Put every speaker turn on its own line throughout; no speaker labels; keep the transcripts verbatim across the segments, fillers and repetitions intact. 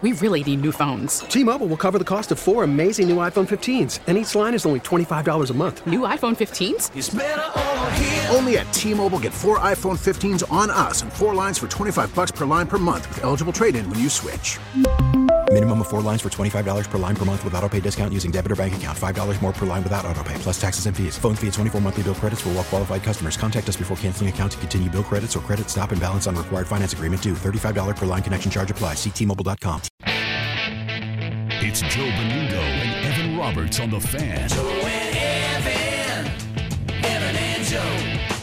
we really need new phones.
T-Mobile will cover the cost of four amazing new iPhone fifteens, and each line is only twenty-five dollars a month.
New iPhone fifteens?
It's better over here.
Only at T-Mobile, get four iPhone fifteens on us and four lines for twenty-five dollars per line per month with eligible trade-in when you switch.
Minimum of four lines for twenty-five dollars per line per month with autopay discount using debit or bank account. five dollars more per line without autopay, plus taxes and fees. Phone fee at twenty-four monthly bill credits for well-qualified customers. Contact us before canceling account to continue bill credits or credit stop and balance on required finance agreement due. thirty-five dollars per line connection charge applies. See T Mobile dot com.
It's Joe Benudo and Evan Roberts on The Fan.
Joe and Evan, Evan and Joe.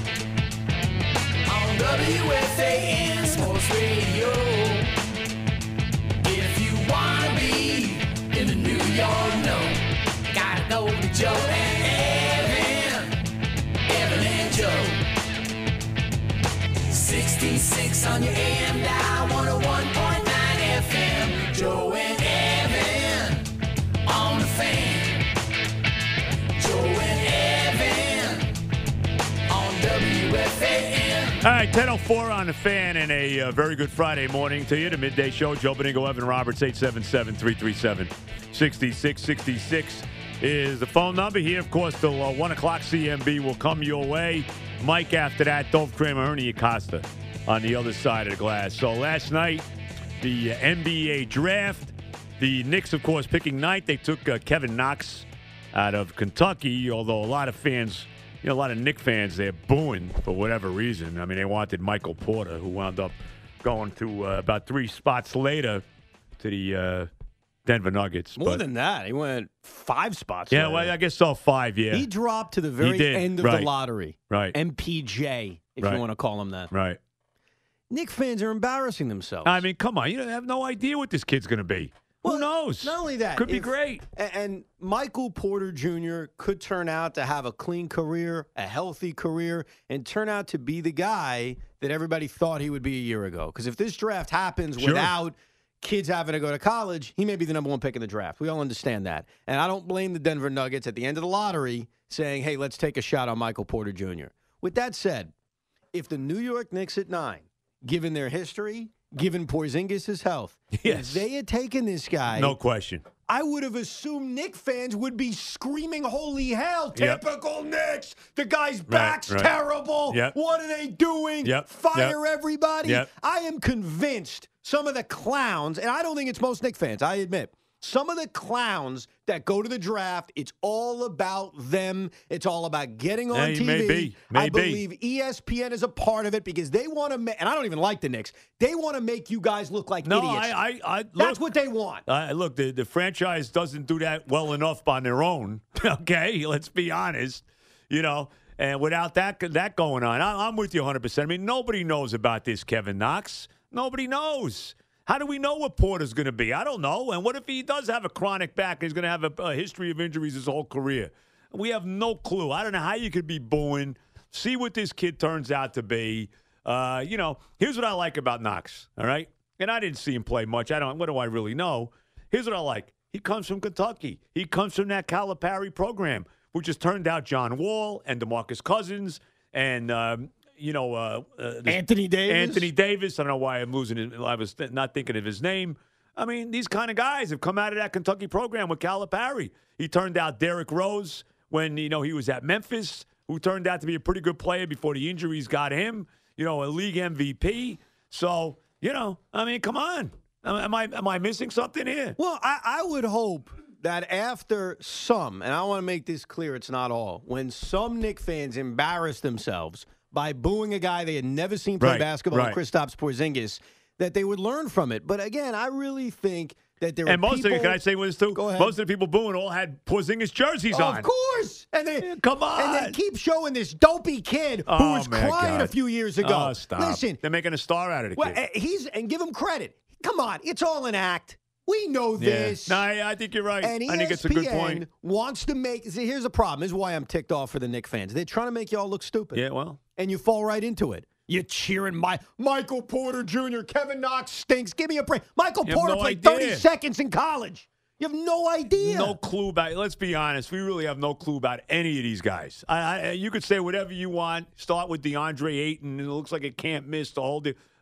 On W F A N Sports Radio. If you want to be in the New York know, gotta go to Joe and Evan, Evan and Joe. sixty-six on your A M dial, one oh one point nine F M. Joe and Evan on The Fan. Joe and Evan on W F A N.
All right, ten oh four on The Fan, and a uh, very good Friday morning to you. The midday show, Joe Beningo, Evan Roberts, eight seven seven, three three seven, six six six six is the phone number here. Of course, till uh, one o'clock C M B will come your way. Mike after that, Dove Kramer, Ernie Acosta on the other side of the glass. So last night, the uh, N B A draft, the Knicks, of course, picking ninth. They took uh, Kevin Knox out of Kentucky, although a lot of fans, you know, a lot of Knick fans, they're booing for whatever reason. I mean, they wanted Michael Porter, who wound up going to uh, about three spots later to the uh, Denver Nuggets.
More
but,
than that. He went five spots.
Yeah,
later.
well, I guess so, five, yeah.
He dropped to the very
did,
end of
right.
the lottery.
Right.
M P J, if
Right.
you want to call him that.
Right.
Knick fans are embarrassing themselves.
I mean, come on. You have no idea what this kid's going to be.
Well,
Who knows?
Not only that.
Could be
if-
great.
a- And Michael Porter Junior could turn out to have a clean career, a healthy career, and turn out to be the guy that everybody thought he would be a year ago. Because if this draft happens
Sure.
without kids having to go to college, he may be the number one pick in the draft. We all understand that. And I don't blame the Denver Nuggets at the end of the lottery saying, hey, let's take a shot on Michael Porter Junior With that said, if the New York Knicks at nine, given their history, given Porzingis' health,
Yes.
if they had taken this guy,
No question.
I would have assumed Knick fans would be screaming, holy hell,
Yep.
typical Knicks. The guy's back's
right.
terrible.
Yep.
What are they doing?
Yep.
Fire
Yep.
everybody.
Yep.
I am convinced some of the clowns, and I don't think it's most Knick fans, I admit, some of the clowns that go to the draft, it's all about them. It's all about getting on
Yeah,
T V.
maybe.
I
Maybe.
believe E S P N is a part of it because they want to make, and I don't even like the Knicks, they want to make you guys look like
No,
idiots.
I, I, I look,
That's what they want.
Uh, look, the, the franchise doesn't do that well enough on their own. Okay, let's be honest. You know, and without that that going on, I, I'm with you one hundred percent. I mean, nobody knows about this Kevin Knox. Nobody knows. How do we know what Porter's going to be? I don't know. And what if he does have a chronic back and he's going to have a, a history of injuries his whole career? We have no clue. I don't know how you could be booing. See what this kid turns out to be. Uh, you know, here's what I like about Knox, all right? And I didn't see him play much. I don't. What do I really know? Here's what I like. He comes from Kentucky. He comes from that Calipari program, which has turned out John Wall and DeMarcus Cousins and, um, you know, uh, uh, this-
Anthony Davis.
Anthony Davis. I don't know why I'm losing it. I was th- not thinking of his name. I mean, these kind of guys have come out of that Kentucky program with Calipari. He turned out Derrick Rose when, you know, he was at Memphis, who turned out to be a pretty good player before the injuries got him, you know, a league M V P. So, you know, I mean, come on. Am I am I missing something here?
Well, I, I would hope that after some, and I want to make this clear, it's not all, when some Knick fans embarrass themselves by booing a guy they had never seen play
Right,
basketball,
right.
Kristaps Porzingis, that they would learn from it. But again, I really think that there
And
are
most
people,
of the, can I say this too?
Go ahead.
Most of the people booing all had Porzingis jerseys on.
Of course. And they
Come on.
And they keep showing this dopey kid who
Oh,
was
my
crying
God.
a few years ago.
Oh, stop.
Listen,
They're making a star out of the
well,
kid.
uh, he's and give him credit. Come on, it's all an act. We know
Yeah.
this.
No, I, I think you're right.
And E S P N
I think it's a good point.
wants to make. See, here's the problem. This is why I'm ticked off for the Knick fans. They're trying to make y'all look stupid.
Yeah, well.
And you fall right into it. You're cheering my Michael Porter Junior Kevin Knox stinks. Give me a break. Michael
You have
Porter
no
played
idea.
thirty seconds in college. You have no idea.
No clue about. Let's be honest. We really have no clue about any of these guys. I, I, you could say whatever you want. Start with DeAndre Ayton, and it looks like it can't miss the whole deal.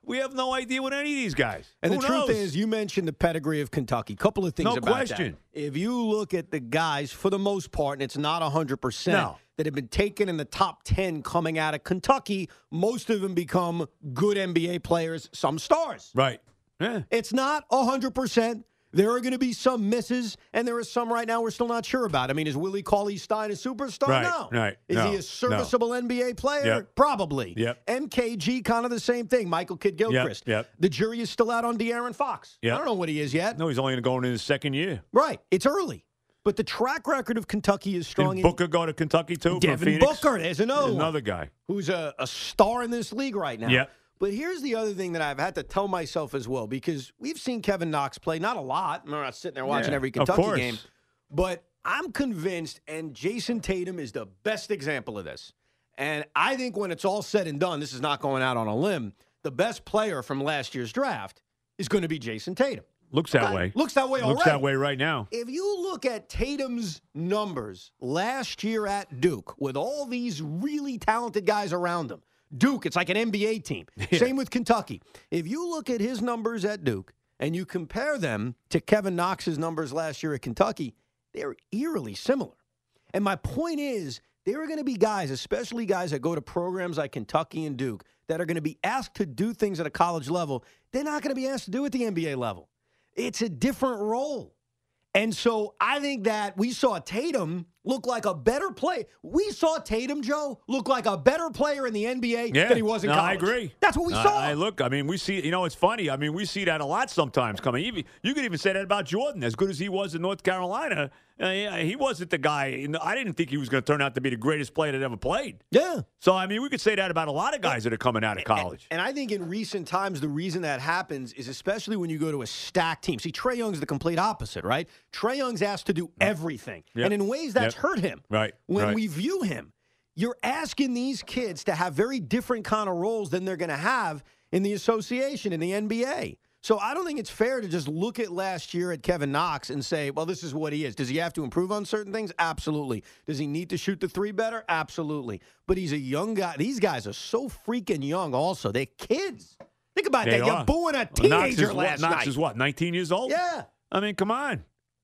We have no idea what any of these guys.
And
Who
the
knows?
truth is, you mentioned the pedigree of Kentucky. Couple of things
No
about
question.
that. If you look at the guys, for the most part, and it's not one hundred percent,
No.
that have been taken in the top ten coming out of Kentucky, most of them become good N B A players, some stars.
Right. Yeah.
It's not one hundred percent. There are going to be some misses, and there are some right now we're still not sure about. I mean, is Willie Cauley-Stein a superstar?
Right,
No.
right.
Is
No,
he a serviceable N B A player?
Yep.
Probably.
Yep.
M K G, kind of the same thing. Michael Kidd-Gilchrist.
Yep, yep.
The jury is still out on De'Aaron Fox.
Yep.
I don't know what he is yet.
No, he's only going in his second year.
Right. It's early. But the track record of Kentucky is strong.
Did Booker go to Kentucky, too, from
Devin
Phoenix?
Booker. There's another one.
Another guy.
Who's a, a star in this league right now.
Yep.
But here's the other thing that I've had to tell myself as well, because we've seen Kevin Knox play, not a lot. I'm not sitting there watching
Yeah,
every
of
Kentucky
course.
game. But I'm convinced, and Jason Tatum is the best example of this. And I think when it's all said and done, this is not going out on a limb, the best player from last year's draft is going to be Jason Tatum.
Looks that
Uh,
way.
Looks that way already.
Looks that way right now.
If you look at Tatum's numbers last year at Duke with all these really talented guys around him, Duke, it's like an N B A team.
Yeah.
Same with Kentucky. If you look at his numbers at Duke and you compare them to Kevin Knox's numbers last year at Kentucky, they're eerily similar. And my point is, there are going to be guys, especially guys that go to programs like Kentucky and Duke, that are going to be asked to do things at a college level they're not going to be asked to do at the N B A level. It's a different role. And so I think that we saw Tatum look like a better player. We saw Tatum, Joe, look like a better player in the N B A
Yeah.
than he was in
No,
college.
I agree.
That's what we
I-
saw.
I, look, I mean, we see, you know, it's funny. I mean, we see that a lot sometimes coming. Even, you could even say that about Jordan. As good as he was in North Carolina, uh, yeah, he wasn't the guy. I didn't think he was going to turn out to be the greatest player that ever played.
yeah.
So, I mean, we could say that about a lot of guys that are coming out of college.
And I think in recent times, the reason that happens is especially when you go to a stacked team. See, Trae Young's the complete opposite, right? Trae Young's asked to do everything.
Yep.
And in ways that's
Yep.
hurt him.
Right,
When
right.
we view him, you're asking these kids to have very different kind of roles than they're going to have in the association, in the N B A. So I don't think it's fair to just look at last year at Kevin Knox and say, well, this is what he is. Does he have to improve on certain things? Absolutely. Does he need to shoot the three better? Absolutely. But he's a young guy. These guys are so freaking young also. They're kids. Think about
They
that. You're
are.
booing a
Knox
teenager
is,
last
what, Knox
night.
is what, nineteen years old?
Yeah.
I mean, come on.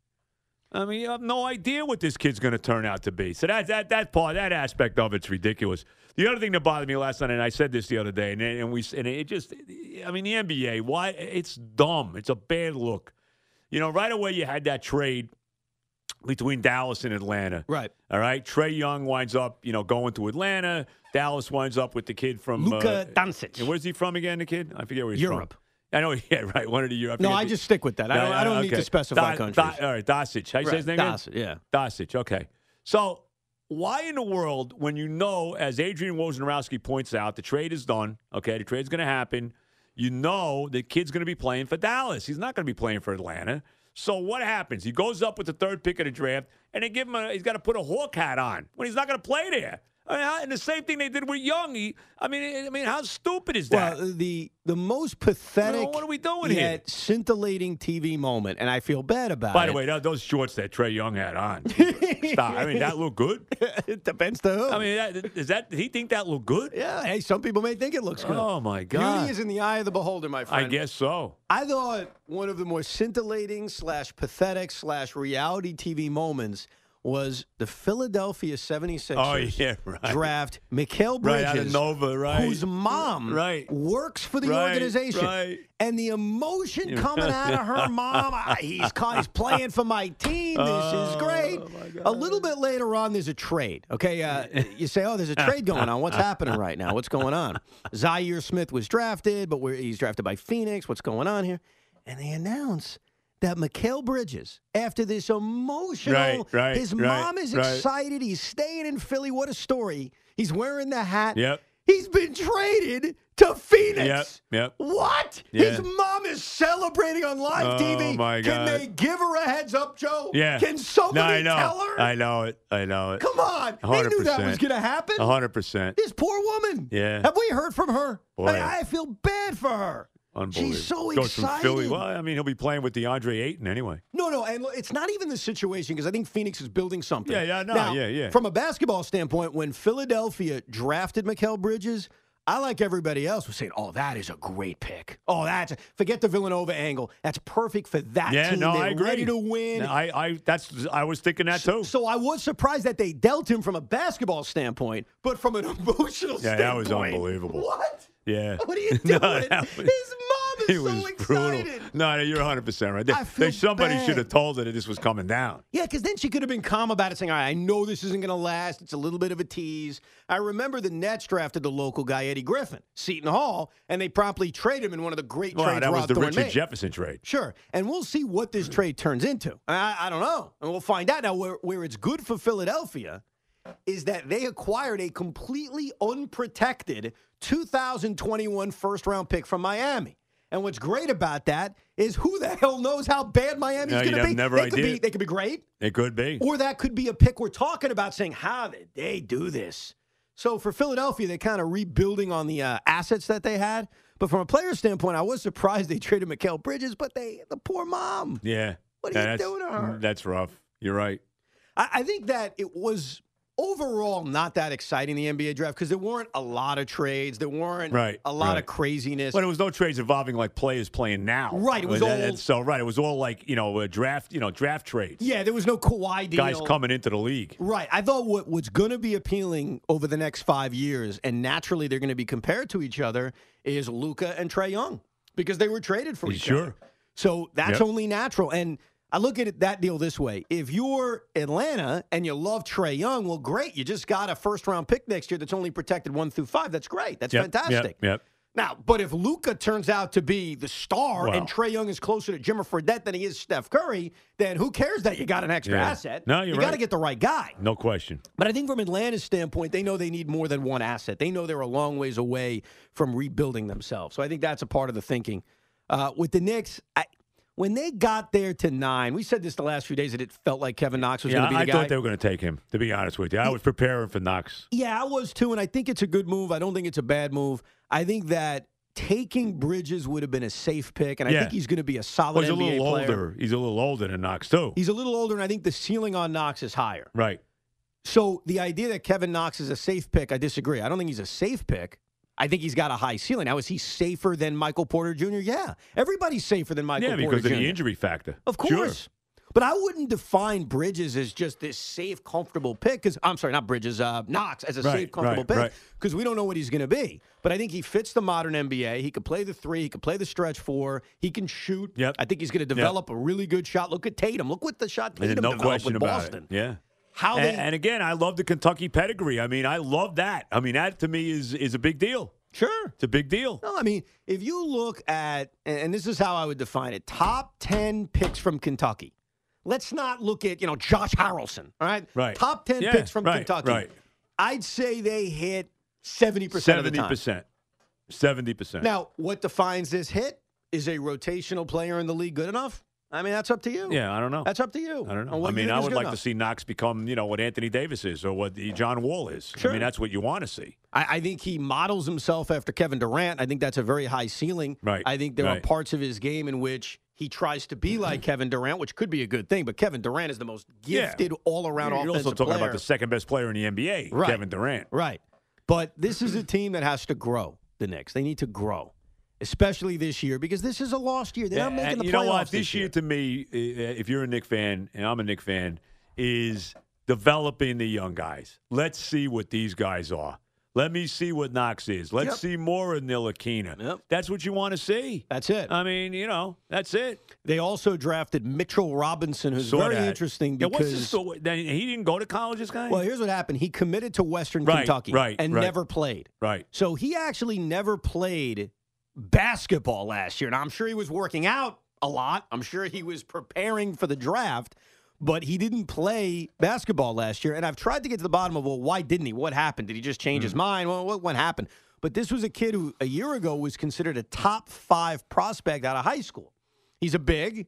I mean, you have no idea what this kid's going to turn out to be. So that that that part, that aspect of it's ridiculous. The other thing that bothered me last night, and I said this the other day, and, and we and it just, I mean, the N B A, why? It's dumb. It's a bad look. You know, right away you had that trade between Dallas and Atlanta.
Right.
All right. Trae Young winds up, you know, going to Atlanta. Dallas winds up with the kid from
Luka
uh,
Doncic.
and where's he from again? The kid? I forget where he's
Europe.
from. I know, yeah, right. One of the Europe.
No, I just stick with that. I don't, I don't need to specify countries.
all right, Doncic. How you say his name? again?
Doncic, yeah.
Doncic, okay. So why in the world, when you know, as Adrian Wojnarowski points out, the trade is done, okay, the trade's going to happen, you know the kid's going to be playing for Dallas. He's not going to be playing for Atlanta. So what happens? He goes up with the third pick of the draft, and they give him a, he's got to put a Hawk hat on when he's not going to play there. I mean, how, and the same thing they did with Young. He, I mean, I mean, how stupid is that?
Well, the the most pathetic,
Well, what are we doing
yet
here?
scintillating T V moment, and I feel bad about
By
it.
the way, tho- those shorts that Trae Young had on, stop. I mean, that looked good.
it depends to who.
I mean, that, is that? Did he think that looked good?
yeah, hey, some people may think it looks good.
Oh my
Beauty
God!
is in the eye of the beholder, my
I
friend.
guess so.
I thought one of the more scintillating slash pathetic slash reality T V moments was the Philadelphia seventy-sixers
Oh yeah, right.
draft Mikal
Right
Bridges,
out of Nova, right?
whose mom
Right.
works for the
Right,
organization.
right.
And the emotion coming out of her mom, "Ah, he's, ca- he's playing for my team. This
Oh,
is great. A little bit later on, there's a trade. Okay, uh, you say, oh, there's a trade going on. What's happening right now? What's going on? Zaire Smith was drafted, but we're, he's drafted by Phoenix. What's going on here? And they announce that Mikal Bridges, after this emotional,
Right, right,
his
right,
mom is
right.
excited. He's staying in Philly. What a story. He's wearing the hat.
Yep.
He's been traded to Phoenix.
Yep, yep.
What?
Yeah.
His mom is celebrating on live T V.
Oh, my
Can
God.
they give her a heads up, Joe?
Yeah.
Can somebody
no, I know.
tell her?
I know it. I know it.
Come on.
one hundred
They knew that
percent.
was going to happen.
A hundred percent.
This poor woman.
Yeah.
Have we heard from her?
Boy.
I, mean, I feel bad for her.
Unbelievable.
She's so
Goes from
excited.
Philly. Well, I mean, he'll be playing with DeAndre Ayton anyway.
No, no, and look, it's not even the situation because I think Phoenix is building something.
Yeah, yeah, no,
Now,
yeah, yeah.
From a basketball standpoint, when Philadelphia drafted Mikal Bridges, I, like everybody else, was saying, oh, that is a great pick. Oh, that's forget the Villanova angle. That's perfect for that
Yeah,
team.
no,
They're
I agree.
ready to win.
No, I, I, that's, I was thinking that too.
So I was surprised that they dealt him from a basketball standpoint, but from an emotional
Yeah,
standpoint.
that was unbelievable.
What?
Yeah.
What are you
No,
doing?
that
His
was-
mom is
It
so
was
excited.
brutal. No, no, you're one hundred percent right. There,
I feel
there- somebody
bad.
should have told her that this was coming down.
Yeah, because then she could have been calm about it, saying, all right, I know this isn't going to last. It's a little bit of a tease. I remember the Nets drafted the local guy, Eddie Griffin, Seton Hall, and they promptly traded him in one of the great
Well,
trades
that was
Rod
the
Thorne
Richard
made.
Jefferson trade.
Sure. And we'll see what this trade turns into. I, I don't know. And we'll find out. Now, where, where it's good for Philadelphia is that they acquired a completely unprotected two thousand twenty-one first-round pick from Miami. And what's great about that is who the hell knows how bad Miami's
No,
going
you'd
to
have
be.
never
they, could
idea.
be they could be great,
It could be.
or that could be a pick we're talking about saying, how did they do this? So for Philadelphia, they're kind of rebuilding on the uh, assets that they had. But from a player standpoint, I was surprised they traded Mikal Bridges, but they the poor mom.
Yeah.
What are
Yeah,
you
that's-
doing to her?
That's rough. You're right.
I, I think that it was overall not that exciting, the N B A draft, because there weren't a lot of trades. There weren't
Right,
a lot
right.
of craziness.
But there was no trades involving like players playing now.
Right, it was
And-
all-
and so right. It was all like you know a draft. You know draft trades.
yeah, there was no Kawhi deal.
Guys coming into the league.
Right. I thought what, what's going to be appealing over the next five years, and naturally they're going to be compared to each other, is Luka and Trae Young because they were traded for each
Sure.
other. So that's
Yep.
only natural. And I look at it, that deal this way. If you're Atlanta and you love Trae Young, well, great. You just got a first-round pick next year that's only protected one through five. That's great. That's
Yep,
fantastic.
Yep. Yep.
Now, but if Luka turns out to be the star
Well.
and Trae Young is closer to Jimmer Fredette than he is Steph Curry, then who cares that you got an extra
Yeah.
asset?
No, you're
you got to
right.
get the right guy.
No question.
But I think from Atlanta's standpoint, they know they need more than one asset. They know they're a long ways away from rebuilding themselves. So I think that's a part of the thinking. Uh, with the Knicks, I, when they got there to nine, we said this the last few days that it felt like Kevin Knox was
Yeah,
going to be
I
the guy.
thought they were going to take him. To be honest with you, I was preparing for Knox.
Yeah, I was too, and I think it's a good move. I don't think it's a bad move. I think that taking Bridges would have been a safe pick, and I
Yeah.
think he's going to be a solid
Well, he's a
N B A
little
player.
older. He's a little older than Knox too.
He's a little older, and I think the ceiling on Knox is higher.
Right.
So the idea that Kevin Knox is a safe pick, I disagree. I don't think he's a safe pick. I think he's got a high ceiling. Now, is he safer than Michael Porter Junior? Yeah. Everybody's safer than Michael
Yeah,
Porter
because of
Junior
the injury factor.
Of
Sure.
course. But I wouldn't define Bridges as just this safe, comfortable pick. Because I'm sorry, not Bridges, uh, Knox as a
Right,
safe, comfortable
right,
pick.
right.
Because we don't know what he's going to be. But I think he fits the modern N B A. He could play the three. He could play the stretch four. He can shoot.
Yep.
I think he's going to develop a really good shot. Look at Tatum. Look what the shot
There's
Tatum
no
developed
question
with
about
Boston.
it. Yeah.
How
And,
they
and again, I love the Kentucky pedigree. I mean, I love that. I mean, that to me is is a big deal.
Sure.
It's a big deal.
No, I mean, if you look at, and this is how I would define it, top ten picks from Kentucky. Let's not look at, you know, Josh Harrelson, all right?
Right.
Top ten
Yeah,
picks from
right,
Kentucky.
right.
I'd say they hit seventy percent of the
Seventy
time.
percent. Seventy percent.
Now, what defines this hit? Is a rotational player in the league good enough? I mean, that's up to you.
Yeah, I don't know.
That's up to you.
I don't know.
on what
I
you
mean,
think
I
is
would
good
like
enough.
to see Knox become, you know, what Anthony Davis is or what the John Wall is.
Sure.
I mean, that's what you want to see.
I, I think he models himself after Kevin Durant. I think that's a very high ceiling.
Right,
I think there are
right.
parts of his game in which he tries to be like Kevin Durant, which could be a good thing. But Kevin Durant is the most
Yeah.
gifted all-around
You're
offensive
also talking
player.
about the second best player in the N B A,
Right.
Kevin Durant.
Right. But this is a team that has to grow, the Knicks. They need to grow, especially this year, because this is a lost year. They're not
And
making the
you
playoffs
know what? This
this
year, to me, uh, if you're a Knick fan and I'm a Knick fan, is developing the young guys. Let's see what these guys are. Let me see what Knox is. Let's
Yep.
see more of Ntilikina.
Yep.
That's what you want to see.
That's it.
I mean, you know, that's it.
They also drafted Mitchell Robinson, who's
Saw
very
that.
interesting
Yeah, what's the
because
story? Then he didn't go to college, this guy?
well, here's what happened. He committed to Western
Right,
Kentucky
right,
and
right.
never played.
Right.
So he actually never played basketball last year. Now, I'm sure he was working out a lot. I'm sure he was preparing for the draft, but he didn't play basketball last year. And I've tried to get to the bottom of, well, why didn't he? What happened? Did he just change
Mm.
his mind? Well, what, what happened? But this was a kid who a year ago was considered a top five prospect out of high school. He's a big.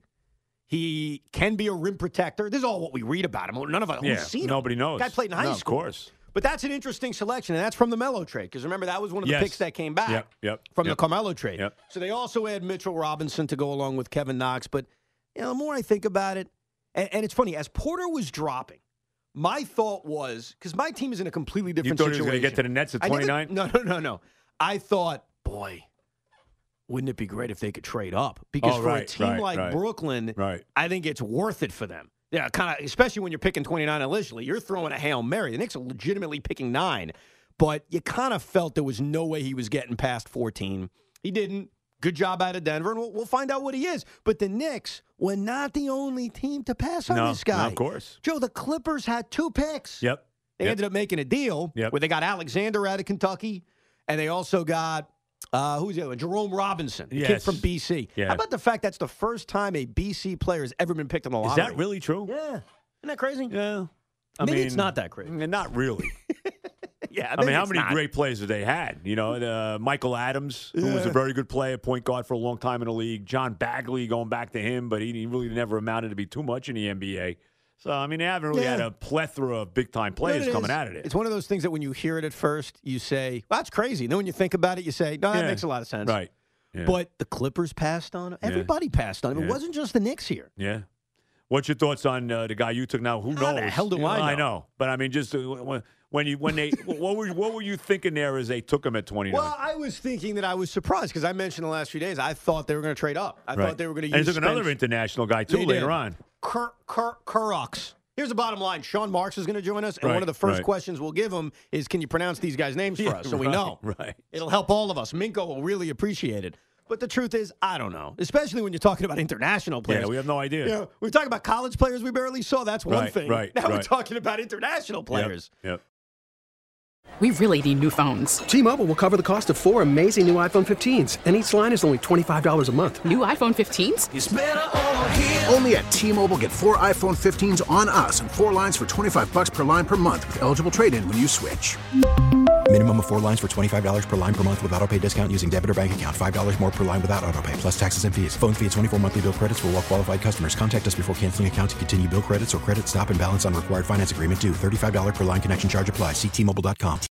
He can be a rim protector. This is all what we read about him. None of us
Yeah,
who's seen him.
nobody knows.
Guy played in high
No,
school.
Of course.
But that's an interesting selection, and that's from the Melo trade. Because remember, that was one of the
Yes.
picks that came back
Yep, yep,
from
yep.
the Carmelo trade.
Yep.
So they also had Mitchell Robinson to go along with Kevin Knox. But you know, the more I think about it, and, and it's funny, as Porter was dropping, my thought was, because my team is in a completely
You
different
thought he was
situation.
going to get to the Nets at
I never-
twenty-nine?
No, no, no, no. I thought, boy, wouldn't it be great if they could trade up? Because
Oh,
for a
right,
team
right,
like
right.
Brooklyn,
Right.
I think it's worth it for them. Yeah, kind of, especially when you're picking twenty-nine initially. You're throwing a Hail Mary. The Knicks are legitimately picking nine. But you kind of felt there was no way he was getting past fourteen. He didn't. Good job out of Denver, and we'll, we'll find out what he is. But the Knicks were not the only team to pass on
No,
this guy.
no, of course.
Joe, the Clippers had two picks.
Yep.
They
Yep.
ended up making a deal
Yep.
where they got Alexander out of Kentucky, and they also got, uh, who's the other one? Jerome Robinson, the kid
Yes.
from B C.
Yeah.
How about the fact that's the first time a B C player has ever been picked on the
Is
lottery?
that really true?
Yeah. Isn't that crazy?
Yeah. I
Maybe
mean,
it's not that crazy.
mm, Not really.
Yeah,
I mean, how
it's
many
not.
great players have they had? You know, uh, Michael Adams, who was a
Yeah.
very good player, point guard for a long time in the league. John Bagley, going back to him, but he, he really never amounted to be too much in the N B A. So, I mean, they haven't really
Yeah.
had a plethora of big-time
You know
players
what it
coming
is?
out of it.
It's one of those things that when you hear it at first, you say, well, that's crazy. And then when you think about it, you say, no, that
Yeah.
makes a lot of sense.
Right. Yeah.
But the Clippers passed on him. Everybody passed on him. It
Yeah.
wasn't just the Knicks here.
Yeah. What's your thoughts on uh, the guy you took now? Who
How
knows?
the hell do
You
I
I
know?
know, but I mean, just uh, when, when you when they what were what were you thinking there as they took him at twenty-nine?
Well, I was thinking that I was surprised because I mentioned the last few days, I thought they were going to trade up. I
Right.
thought they were going to
and
use
he took another
Spence.
international guy too
They
later
did.
on.
Kur, Kur, Kurux. Here's the bottom line. Sean Marks is going to join us, and
Right,
one of the first
right.
questions we'll give him is, can you pronounce these guys' names for
Yeah,
us so we
right,
know?
right.
It'll help all of us. Minko will really appreciate it. But the truth is, I don't know, especially when you're talking about international players.
Yeah, we have no idea.
You know, we're talking about college players we barely saw. That's one
Right,
thing.
right,
now we're
right.
talking about international players.
Yep. yep.
We really need new phones.
T-Mobile will cover the cost of four amazing new iPhone fifteens, and each line is only twenty-five dollars a month.
New iPhone fifteens?
It's better over here.
Only at T-Mobile, get four iPhone fifteens on us and four lines for twenty-five bucks per line per month with eligible trade-in when you switch.
Minimum of four lines for twenty-five dollars per line per month with autopay discount using debit or bank account. five dollars more per line without autopay, plus taxes and fees. Phone fee at twenty-four monthly bill credits for well-qualified customers. Contact us before canceling account to continue bill credits or credit stop and balance on required finance agreement due. thirty-five dollars per line connection charge applies. See T Mobile dot com.